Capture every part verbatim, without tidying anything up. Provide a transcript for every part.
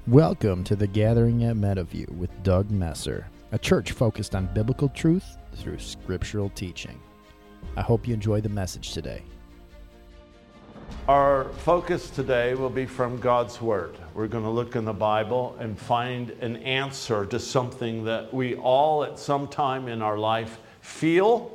Welcome to the Gathering at Meadowview with Doug Messer, a church focused on biblical truth through scriptural teaching. I hope you enjoy the message today. Our focus today will be from God's Word. We're going to look in the Bible and find an answer to something that we all at some time in our life feel.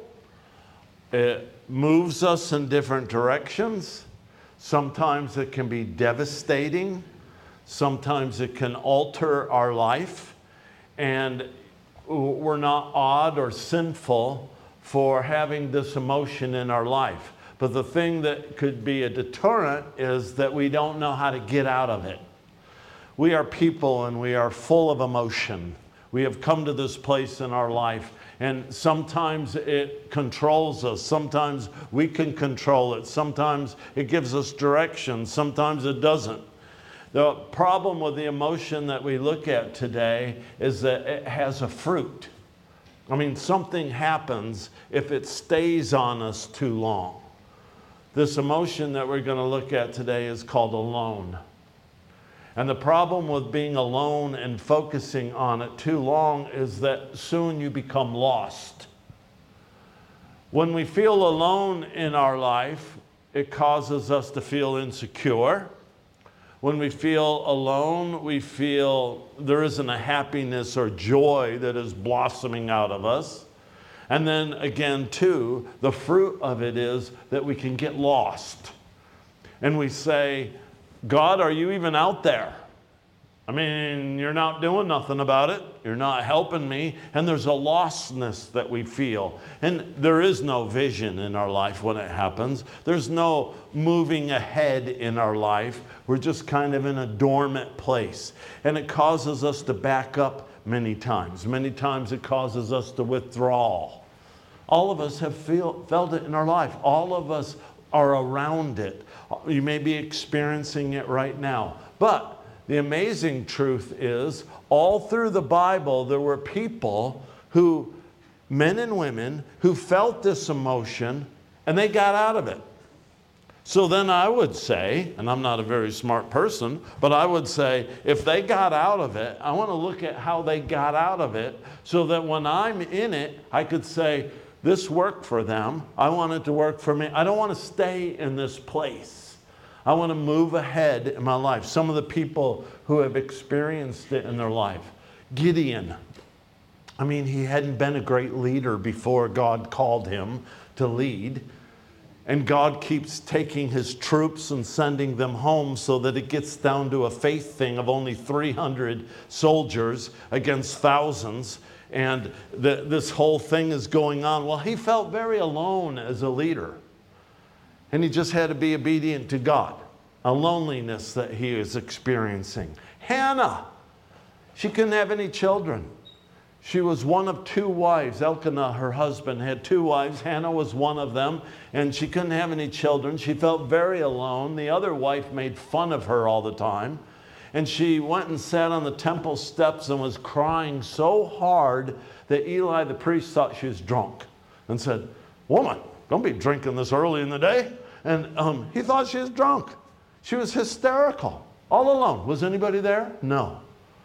It moves us in different directions. Sometimes it can be devastating. Sometimes it can alter our life. And we're not odd or sinful for having this emotion in our life. But the thing that could be a deterrent is that we don't know how to get out of it. We are people and we are full of emotion. We have come to this place in our life, and sometimes it controls us. Sometimes we can control it. Sometimes it gives us direction. Sometimes it doesn't. The problem with the emotion that we look at today is that it has a fruit. I mean, something happens if it stays on us too long. This emotion that we're going to look at today is called alone. And the problem with being alone and focusing on it too long is that soon you become lost. When we feel alone in our life, it causes us to feel insecure. When we feel alone, we feel there isn't a happiness or joy that is blossoming out of us. And then again, too, the fruit of it is that we can get lost. And we say, God, are you even out there? I mean, you're not doing nothing about it. You're not helping me. And there's a lostness that we feel. And there is no vision in our life when it happens. There's no moving ahead in our life. We're just kind of in a dormant place. And it causes us to back up many times. Many times it causes us to withdraw. All of us have feel, felt it in our life. All of us are around it. You may be experiencing it right now. But the amazing truth is, all through the Bible, there were people who, men and women, who felt this emotion and they got out of it. So then I would say, and I'm not a very smart person, but I would say, if they got out of it, I want to look at how they got out of it so that when I'm in it, I could say, this worked for them. I want it to work for me. I don't want to stay in this place. I want to move ahead in my life. Some of the people who have experienced it in their life. Gideon. I mean, he hadn't been a great leader before God called him to lead. And God keeps taking his troops and sending them home so that it gets down to a faith thing of only three hundred soldiers against thousands. And the, this whole thing is going on. Well, he felt very alone as a leader. And he just had to be obedient to God. A loneliness that he was experiencing. Hannah, she couldn't have any children. She was one of two wives. Elkanah, her husband, had two wives. Hannah was one of them, and she couldn't have any children. She felt very alone. The other wife made fun of her all the time. And she went and sat on the temple steps and was crying so hard that Eli the priest thought she was drunk and said, "Woman, don't be drinking this early in the day." And um, he thought she was drunk. She was hysterical, all alone. Was anybody there? No.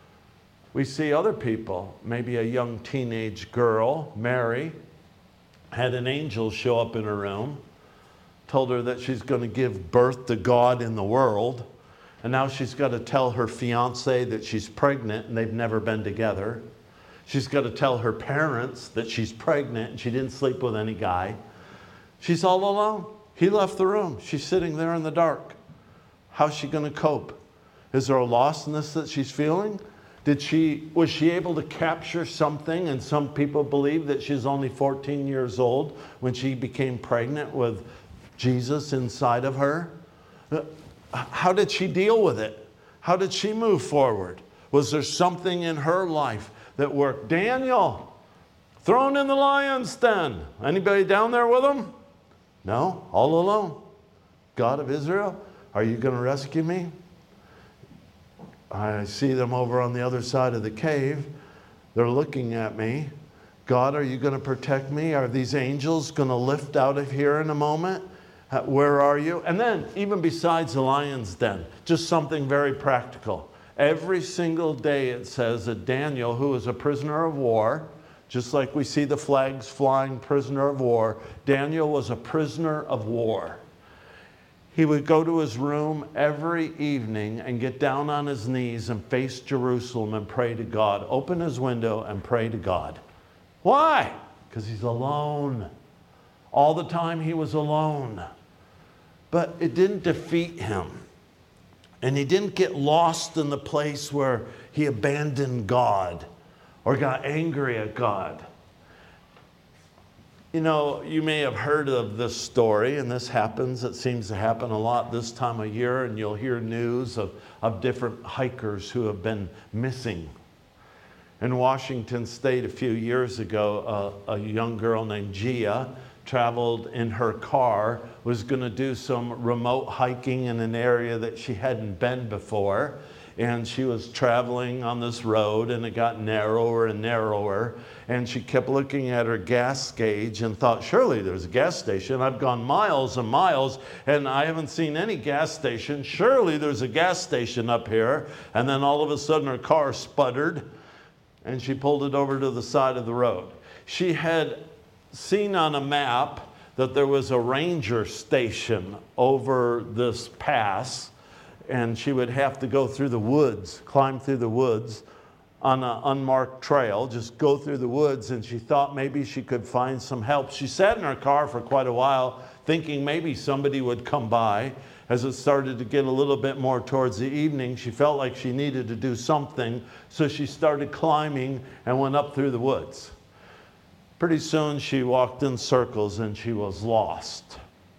We see other people, maybe a young teenage girl, Mary, had an angel show up in her room, told her that she's going to give birth to God in the world, and now she's got to tell her fiance that she's pregnant and they've never been together. She's got to tell her parents that she's pregnant and she didn't sleep with any guy. She's all alone. He left the room. She's sitting there in the dark. How's she going to cope? Is there a lostness that she's feeling? Did she, was she able to capture something? And some people believe that she's only fourteen years old when she became pregnant with Jesus inside of her. How did she deal with it? How did she move forward? Was there something in her life that worked? Daniel, thrown in the lion's den. Anybody down there with him? No, all alone. God of Israel, are you going to rescue me? I see them over on the other side of the cave. They're looking at me. God, are you going to protect me? Are these angels going to lift out of here in a moment? Where are you? And then, even besides the lion's den, just something very practical. Every single day it says that Daniel, who was a prisoner of war, just like we see the flags flying, prisoner of war, Daniel was a prisoner of war. He would go to his room every evening and get down on his knees and face Jerusalem and pray to God. Open his window and pray to God. Why? Because he's alone. All the time he was alone. But it didn't defeat him. And he didn't get lost in the place where he abandoned God or got angry at God. You know, you may have heard of this story, and this happens. It seems to happen a lot this time of year, and you'll hear news of, of different hikers who have been missing. In Washington State a few years ago, uh, a young girl named Gia traveled in her car, was going to do some remote hiking in an area that she hadn't been before. And she was traveling on this road, and it got narrower and narrower. And she kept looking at her gas gauge and thought, surely there's a gas station. I've gone miles and miles, and I haven't seen any gas station. Surely there's a gas station up here. And then all of a sudden her car sputtered, and she pulled it over to the side of the road. She had seen on a map that there was a ranger station over this pass, and she would have to go through the woods, climb through the woods on an unmarked trail, just go through the woods, and she thought maybe she could find some help. She sat in her car for quite a while, thinking maybe somebody would come by. As it started to get a little bit more towards the evening, she felt like she needed to do something, so she started climbing and went up through the woods. Pretty soon she walked in circles and she was lost.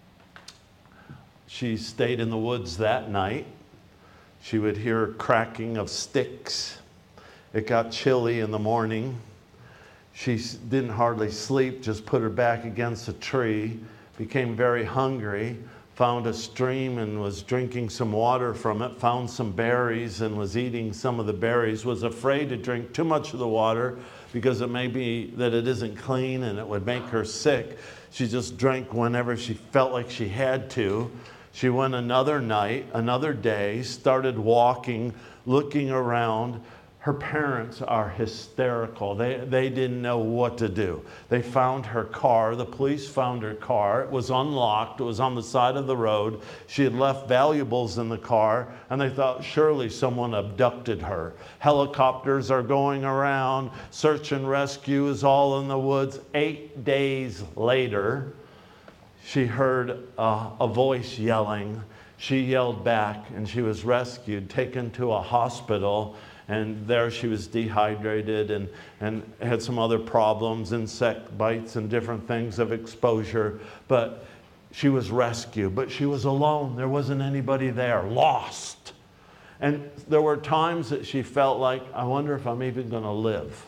She stayed in the woods that night. She would hear cracking of sticks. It got chilly in the morning. She didn't hardly sleep, just put her back against a tree, became very hungry, found a stream and was drinking some water from it, found some berries and was eating some of the berries, was afraid to drink too much of the water because it may be that it isn't clean and it would make her sick. She just drank whenever she felt like she had to. She went another night, another day, started walking, looking around. Her parents are hysterical. They, they didn't know what to do. They found her car. The police found her car. It was unlocked. It was on the side of the road. She had left valuables in the car, and they thought surely someone abducted her. Helicopters are going around. Search and rescue is all in the woods. Eight days later, she heard uh, a voice yelling. She yelled back, and she was rescued, taken to a hospital. And there she was dehydrated and, and had some other problems, insect bites and different things of exposure. But she was rescued. But she was alone. There wasn't anybody there. Lost. And there were times that she felt like, I wonder if I'm even going to live.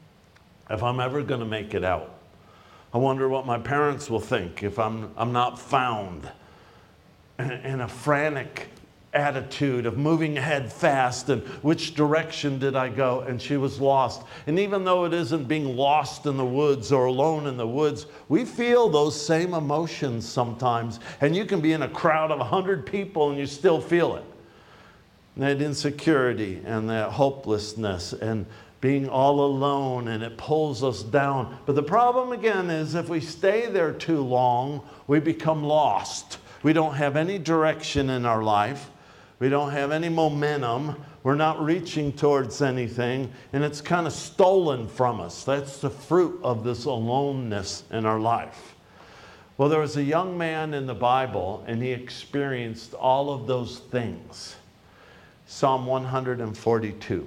If I'm ever going to make it out. I wonder what my parents will think if I'm, I'm not found. And, and a frantic attitude of moving ahead fast and which direction did I go, and she was lost. And even though it isn't being lost in the woods or alone in the woods, we feel those same emotions sometimes, and you can be in a crowd of a hundred people and you still feel it. That insecurity and that hopelessness and being all alone, and it pulls us down. But the problem again is if we stay there too long, we become lost. We don't have any direction in our life. We don't have any momentum. We're not reaching towards anything, and it's kind of stolen from us. That's the fruit of this aloneness in our life. Well, there was a young man in the Bible, and he experienced all of those things. Psalm one forty-two.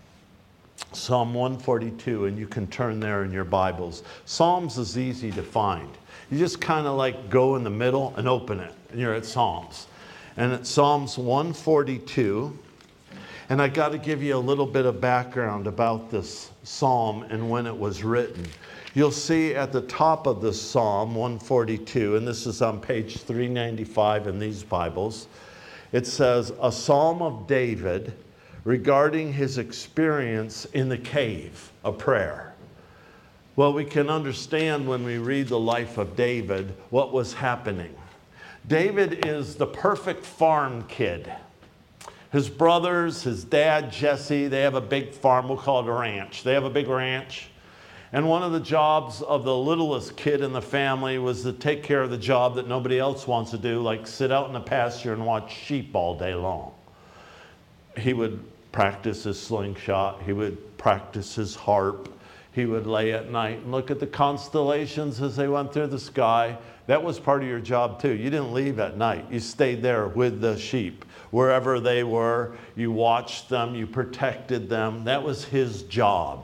Psalm one forty-two, and you can turn there in your Bibles. Psalms is easy to find. You just kind of like go in the middle and open it, and you're at Psalms. And it's Psalms one forty-two. And I got to give you a little bit of background about this psalm and when it was written. You'll see at the top of this Psalm one forty-two, and this is on page three ninety-five in these Bibles, it says, a psalm of David regarding his experience in the cave, a prayer. Well, we can understand when we read the life of David what was happening. David is the perfect farm kid. His brothers, his dad, Jesse, they have a big farm. We'll call it a ranch. They have a big ranch. And one of the jobs of the littlest kid in the family was to take care of the job that nobody else wants to do, like sit out in the pasture and watch sheep all day long. He would practice his slingshot. He would practice his harp. He would lay at night and look at the constellations as they went through the sky. That was part of your job too. You didn't leave at night. You stayed there with the sheep. Wherever they were, you watched them, you protected them. That was his job.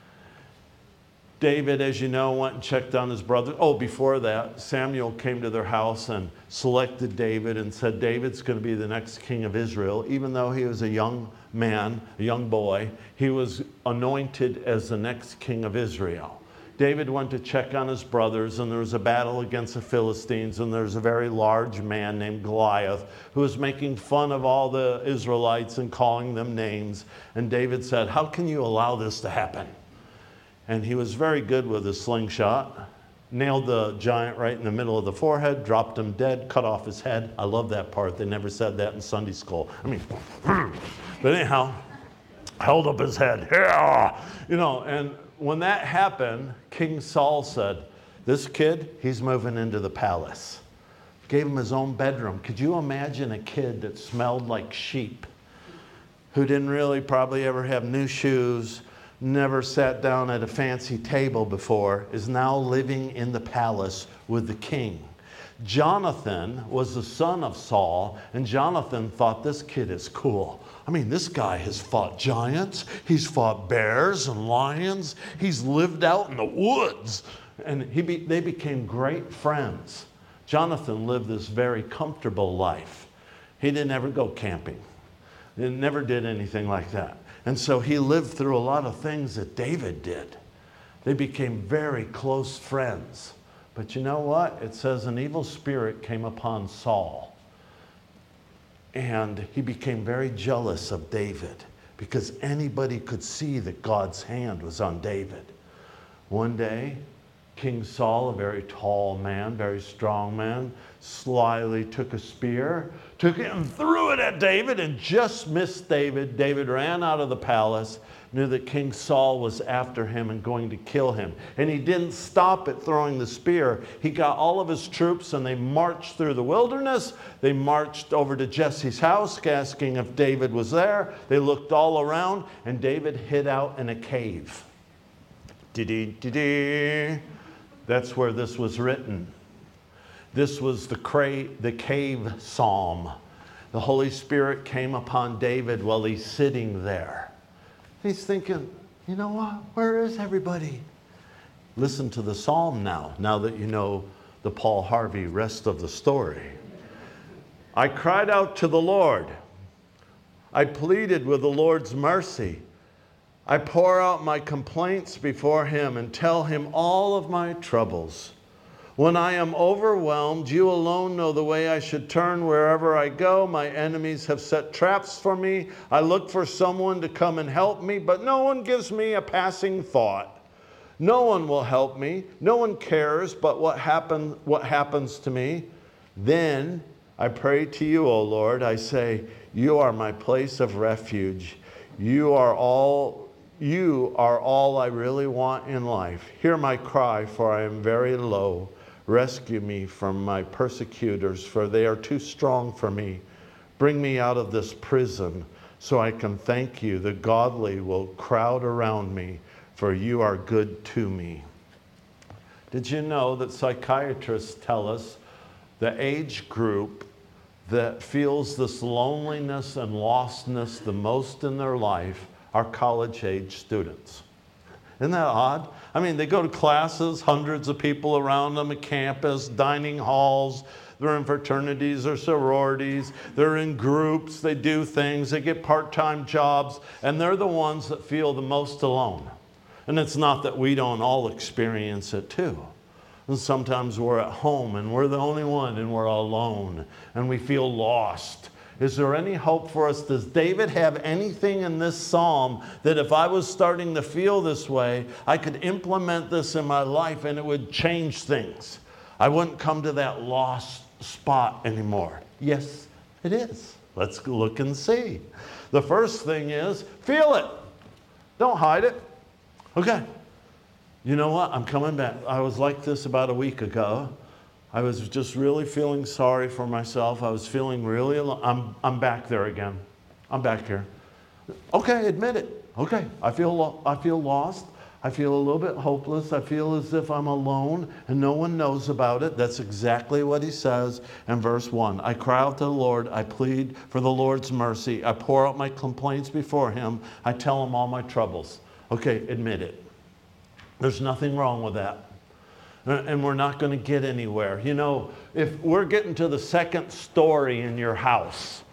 David, as you know, went and checked on his brother. Oh, before that, Samuel came to their house and selected David and said, David's going to be the next king of Israel. Even though he was a young man, a young boy, he was anointed as the next king of Israel. David went to check on his brothers, and there was a battle against the Philistines, and there was a very large man named Goliath who was making fun of all the Israelites and calling them names. And David said, how can you allow this to happen? And he was very good with his slingshot, nailed the giant right in the middle of the forehead, dropped him dead, cut off his head. I love that part. They never said that in Sunday school. I mean, but anyhow, held up his head. Yeah! You know, and when that happened, King Saul said, this kid, he's moving into the palace. Gave him his own bedroom. Could you imagine a kid that smelled like sheep, who didn't really probably ever have new shoes, never sat down at a fancy table before, is now living in the palace with the king? Jonathan was the son of Saul, and Jonathan thought, this kid is cool. I mean, this guy has fought giants. He's fought bears and lions. He's lived out in the woods. And he be, they became great friends. Jonathan lived this very comfortable life. He didn't ever go camping. He never did anything like that. And so he lived through a lot of things that David did. They became very close friends. But you know what? It says an evil spirit came upon Saul. And he became very jealous of David because anybody could see that God's hand was on David. One day, King Saul, a very tall man, very strong man, slyly took a spear, took it and threw it at David and just missed David. David ran out of the palace, knew that King Saul was after him and going to kill him. And he didn't stop at throwing the spear. He got all of his troops and they marched through the wilderness. They marched over to Jesse's house, asking if David was there. They looked all around and David hid out in a cave. Dee-dee-dee-dee. That's where this was written. This was the, cra- the cave psalm. The Holy Spirit came upon David while he's sitting there. He's thinking, you know what? Where is everybody? Listen to the psalm now, now that you know the Paul Harvey rest of the story. I cried out to the Lord. I pleaded with the Lord's mercy. I pour out my complaints before him and tell him all of my troubles. When I am overwhelmed, you alone know the way I should turn wherever I go. My enemies have set traps for me. I look for someone to come and help me, but no one gives me a passing thought. No one will help me. No one cares but what happen, what happens to me. Then I pray to you, O Lord. I say, you are my place of refuge. You are all, you are all I really want in life. Hear my cry, for I am very low. Rescue me from my persecutors, for they are too strong for me. Bring me out of this prison so I can thank you. The godly will crowd around me, for you are good to me. Did you know that psychiatrists tell us the age group that feels this loneliness and lostness the most in their life are college-age students? Isn't that odd? I mean, they go to classes, hundreds of people around them, a campus, dining halls. They're in fraternities or sororities. They're in groups. They do things. They get part-time jobs. And they're the ones that feel the most alone. And it's not that we don't all experience it too. And sometimes we're at home and we're the only one and we're alone and we feel lost. Is there any hope for us? Does David have anything in this psalm that if I was starting to feel this way, I could implement this in my life and it would change things? I wouldn't come to that lost spot anymore. Yes, it is. Let's look and see. The first thing is feel it. Don't hide it. Okay. You know what? I'm coming back. I was like this about a week ago. I was just really feeling sorry for myself. I was feeling really alone. I'm, I'm back there again. I'm back here. Okay, admit it. Okay, I feel, lo- I feel lost. I feel a little bit hopeless. I feel as if I'm alone and no one knows about it. That's exactly what he says in verse one. I cry out to the Lord. I plead for the Lord's mercy. I pour out my complaints before him. I tell him all my troubles. Okay, admit it. There's nothing wrong with that. And we're not going to get anywhere. You know, if we're getting to the second story in your house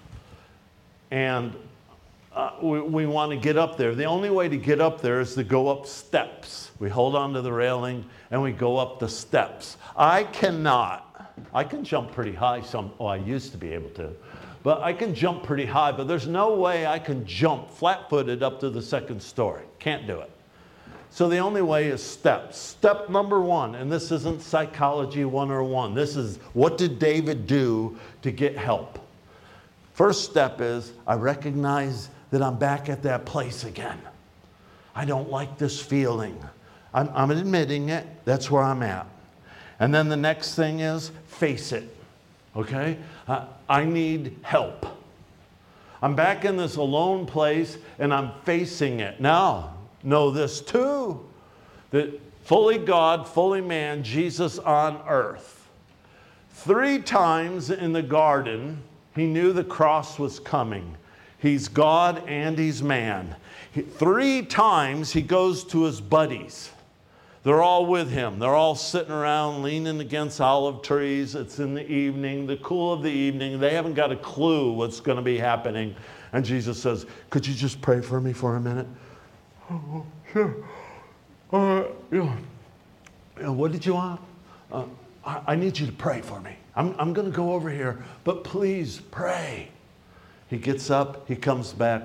and Uh, we, we want to get up there. The only way to get up there is to go up steps. We hold on to the railing and we go up the steps. I cannot. I can jump pretty high. Some, oh, I used to be able to. But I can jump pretty high, but there's no way I can jump flat-footed up to the second story. Can't do it. So the only way is steps. Step number one, and this isn't Psychology one oh one. This is, what did David do to get help? First step is, I recognize that I'm back at that place again. I don't like this feeling. I'm, I'm admitting it. That's where I'm at. And then the next thing is face it. Okay? Uh, I need help. I'm back in this alone place and I'm facing it. Now, know this too, that fully God, fully man, Jesus on earth. Three times in the garden, he knew the cross was coming. He's God and he's man. He, three times he goes to his buddies. They're all with him. They're all sitting around leaning against olive trees. It's in the evening, the cool of the evening. They haven't got a clue what's going to be happening. And Jesus says, could you just pray for me for a minute? Oh, sure. Uh, yeah. Yeah, what did you want? Uh, I, I need you to pray for me. I'm, I'm going to go over here, but please pray. He gets up, he comes back.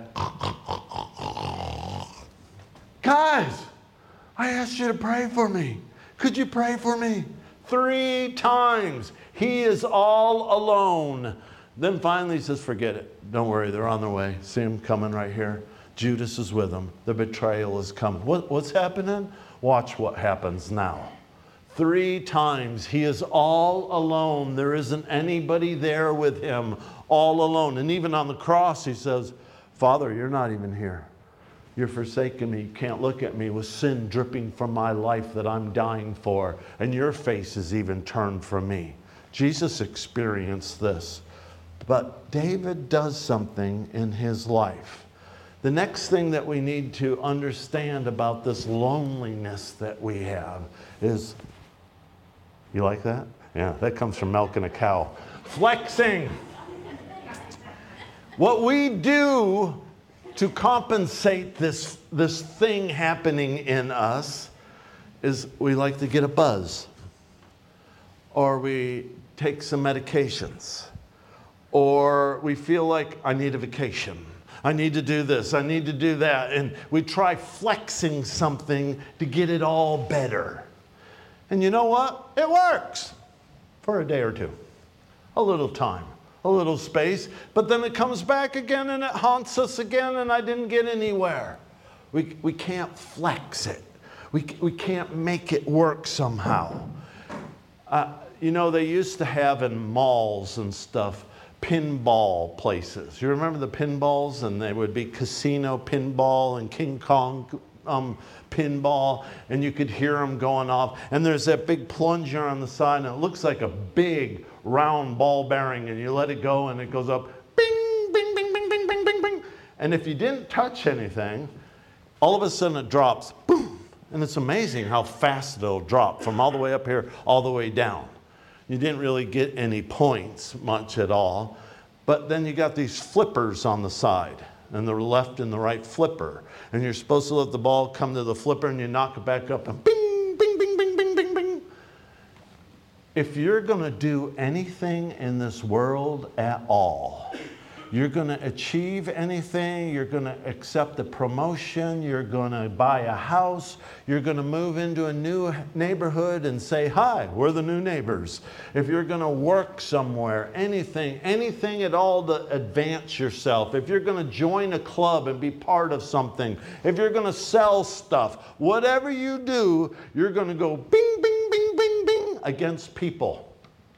Guys, I asked you to pray for me. Could you pray for me? Three times. He is all alone. Then finally he says, forget it. Don't worry, they're on their way. See them coming right here. Judas is with them. The betrayal is coming. What, what's happening? Watch what happens now. Three times he is all alone. There isn't anybody there with him, all alone. And even on the cross he says, Father, you're not even here. You're forsaken me. You can't look at me with sin dripping from my life that I'm dying for. And your face is even turned from me. Jesus experienced this. But David does something in his life. The next thing that we need to understand about this loneliness that we have is, you like that? Yeah, that comes from milking a cow. Flexing. What we do to compensate this, this thing happening in us is we like to get a buzz. Or we take some medications. Or we feel like I need a vacation. I need to do this. I need to do that. And we try flexing something to get it all better. And you know what? It works for a day or two. A little time, a little space. But then it comes back again and it haunts us again and I didn't get anywhere. We, we can't flex it. We, we can't make it work somehow. Uh, you know, they used to have in malls and stuff, pinball places. You remember the pinballs? And they would be casino pinball and King Kong um, pinball, and you could hear them going off. And there's that big plunger on the side, and it looks like a big round ball bearing, and you let it go, and it goes up, bing, bing, bing, bing, bing, bing, bing, bing. And if you didn't touch anything, all of a sudden it drops, boom. And it's amazing how fast it'll drop from all the way up here, all the way down. You didn't really get any points much at all. But then you got these flippers on the side, and the left and the right flipper. And you're supposed to let the ball come to the flipper and you knock it back up and bing, bing, bing, bing, bing, bing, bing. If you're going to do anything in this world at all, you're going to achieve anything. You're going to accept a promotion. You're going to buy a house. You're going to move into a new neighborhood and say, hi, we're the new neighbors. If you're going to work somewhere, anything, anything at all to advance yourself. If you're going to join a club and be part of something. If you're going to sell stuff. Whatever you do, you're going to go bing, bing, bing, bing, bing against people.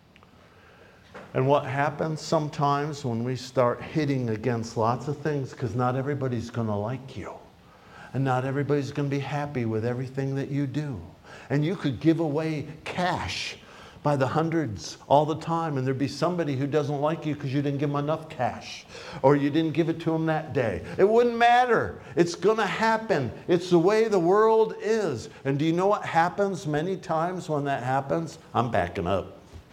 And what happens sometimes when we start hitting against lots of things, because not everybody's going to like you. And not everybody's going to be happy with everything that you do. And you could give away cash by the hundreds all the time, and there'd be somebody who doesn't like you because you didn't give them enough cash, or you didn't give it to them that day. It wouldn't matter. It's going to happen. It's the way the world is. And do you know what happens many times when that happens? I'm backing up.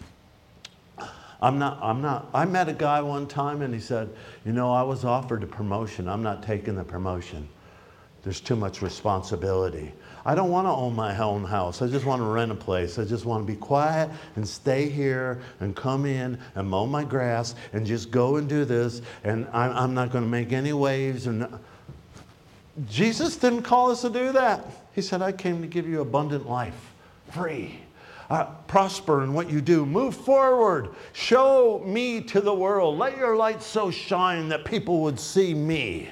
I'm not, I'm not, I met a guy one time and he said, you know, I was offered a promotion. I'm not taking the promotion. There's too much responsibility. I don't want to own my own house. I just want to rent a place. I just want to be quiet and stay here and come in and mow my grass and just go and do this. And I'm, I'm not going to make any waves. And Jesus didn't call us to do that. He said, I came to give you abundant life, free. Uh, prosper in what you do. Move forward. Show me to the world. Let your light so shine that people would see me.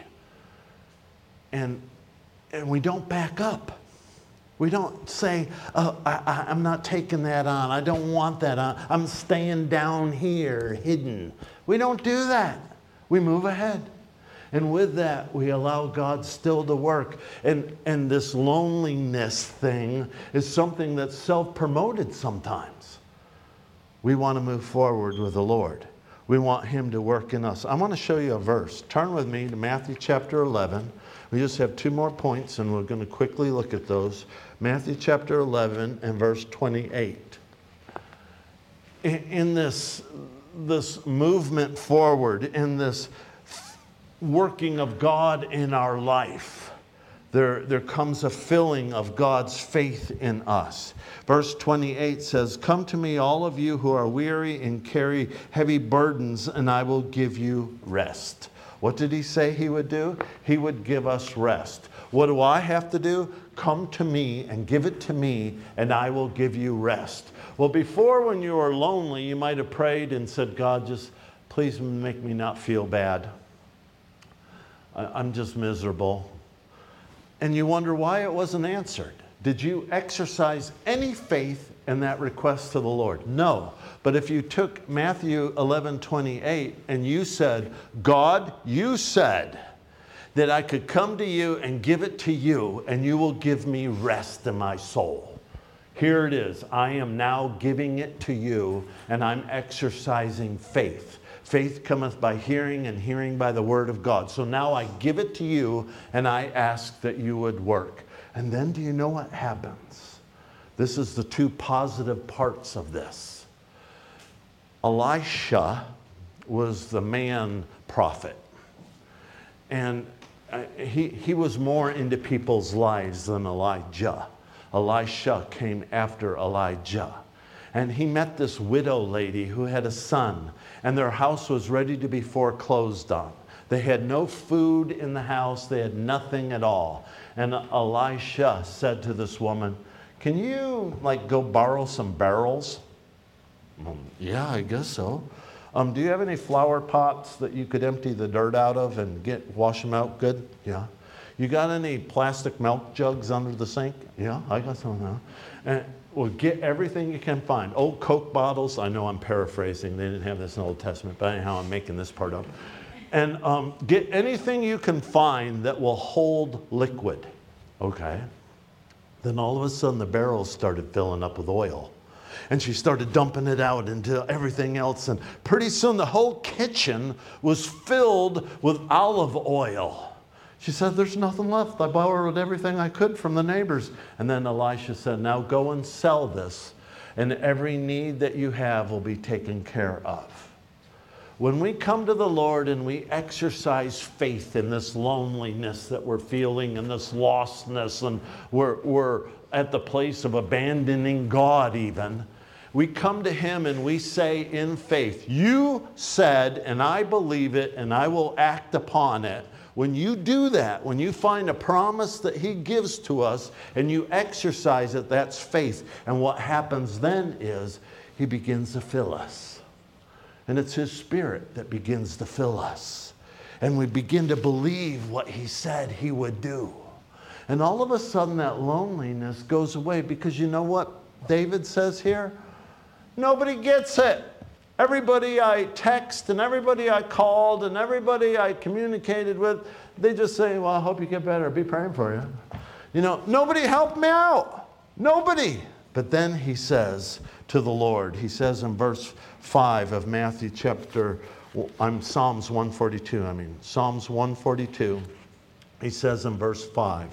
And, and we don't back up. We don't say, oh, I, I, I'm not taking that on. I don't want that on. I'm staying down here, hidden. We don't do that. We move ahead. And with that, we allow God still to work. And, and this loneliness thing is something that's self-promoted sometimes. We want to move forward with the Lord. We want Him to work in us. I want to show you a verse. Turn with me to Matthew chapter eleven. We just have two more points, and we're going to quickly look at those. Matthew chapter eleven and verse twenty-eight. In, in this, this movement forward, in this working of God in our life, there, there comes a filling of God's faith in us. Verse twenty-eight says, come to me, all of you who are weary and carry heavy burdens, and I will give you rest. What did He say He would do? He would give us rest. What do I have to do? Come to me and give it to me, and I will give you rest. Well, before, when you were lonely, you might have prayed and said, God, just please make me not feel bad. I'm just miserable. And you wonder why it wasn't answered. Did you exercise any faith in that request to the Lord? No. But if you took Matthew eleven twenty-eight and you said, God, you said that I could come to you and give it to you, and you will give me rest in my soul. Here it is. I am now giving it to you, and I'm exercising faith. Faith cometh by hearing, and hearing by the word of God. So now I give it to you, and I ask that you would work. And then do you know what happens? This is the two positive parts of this. Elisha was the man prophet. And he, he was more into people's lives than Elijah. Elisha came after Elijah. And he met this widow lady who had a son, and their house was ready to be foreclosed on. They had no food in the house. They had nothing at all. And Elisha said to this woman, can you like go borrow some barrels? Um, yeah, I guess so. Um, do you have any flower pots that you could empty the dirt out of and get wash them out good? Yeah. You got any plastic milk jugs under the sink? Yeah, I got some now. And well, get everything you can find. Old Coke bottles. I know I'm paraphrasing. They didn't have this in the Old Testament, but anyhow, I'm making this part up. And um, get anything you can find that will hold liquid. Okay. Then all of a sudden, the barrels started filling up with oil. And she started dumping it out into everything else. And pretty soon, the whole kitchen was filled with olive oil. She said, there's nothing left. I borrowed everything I could from the neighbors. And then Elisha said, now go and sell this, and every need that you have will be taken care of. When we come to the Lord and we exercise faith in this loneliness that we're feeling and this lostness, and we're, we're at the place of abandoning God even, We come to him and we say in faith, you said, and I believe it, and I will act upon it. When you do that, when you find a promise that he gives to us and you exercise it, that's faith. And what happens then is he begins to fill us. And it's his Spirit that begins to fill us. And we begin to believe what he said he would do. And all of a sudden that loneliness goes away, because you know what David says here? Nobody gets it. Everybody I text and everybody I called and everybody I communicated with, they just say, well, I hope you get better. Be praying for you. You know, nobody helped me out. Nobody. But then he says to the Lord, he says in verse five of Matthew chapter, I'm Psalms one forty-two, I mean, Psalms one forty-two, he says in verse five,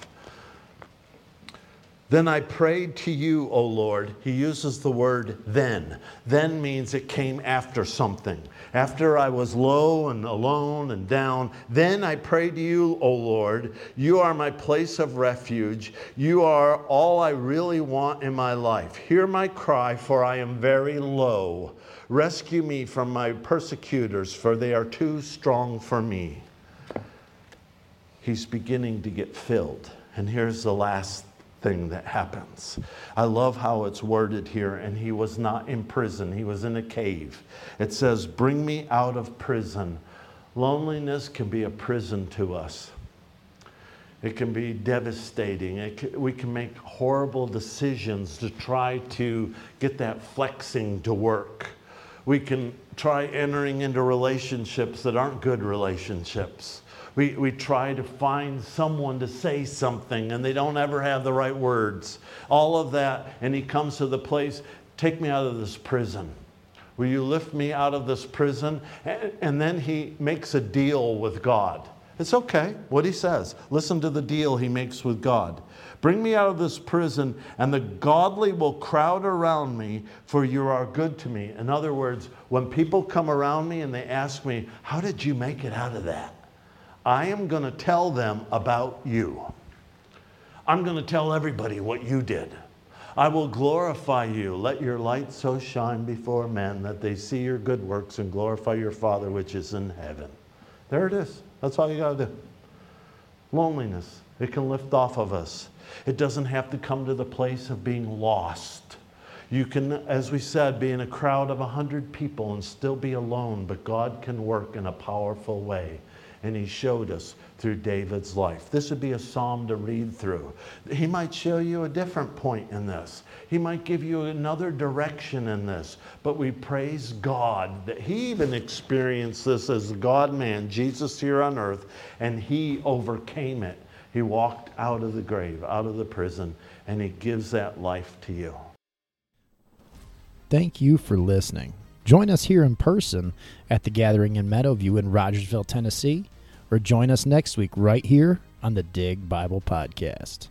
then I prayed to you, O Lord. He uses the word then. Then means it came after something. After I was low and alone and down, then I prayed to you, O Lord. You are my place of refuge. You are all I really want in my life. Hear my cry, for I am very low. Rescue me from my persecutors, for they are too strong for me. He's beginning to get filled. And here's the last thing that happens. I love how it's worded here, and he was not in prison. He was in a cave. It says, bring me out of prison. Loneliness can be a prison to us. It can be devastating. It can, we can make horrible decisions to try to get that flexing to work. We can try entering into relationships that aren't good relationships. We, we try to find someone to say something and they don't ever have the right words. All of that, and he comes to the place, take me out of this prison. Will you lift me out of this prison? And, and then he makes a deal with God. It's okay what he says. Listen to the deal he makes with God. Bring me out of this prison, and the godly will crowd around me, for you are good to me. In other words, when people come around me and they ask me, how did you make it out of that? I am going to tell them about you. I'm going to tell everybody what you did. I will glorify you. Let your light so shine before men that they see your good works and glorify your Father which is in heaven. There it is. That's all you got to do. Loneliness. It can lift off of us. It doesn't have to come to the place of being lost. You can, as we said, be in a crowd of a hundred people and still be alone, but God can work in a powerful way. And he showed us through David's life. This would be a psalm to read through. He might show you a different point in this. He might give you another direction in this. But we praise God that he even experienced this as the God-man, Jesus here on earth, and he overcame it. He walked out of the grave, out of the prison, and he gives that life to you. Thank you for listening. Join us here in person at the Gathering in Meadowview in Rogersville, Tennessee, or join us next week right here on the Dig Bible Podcast.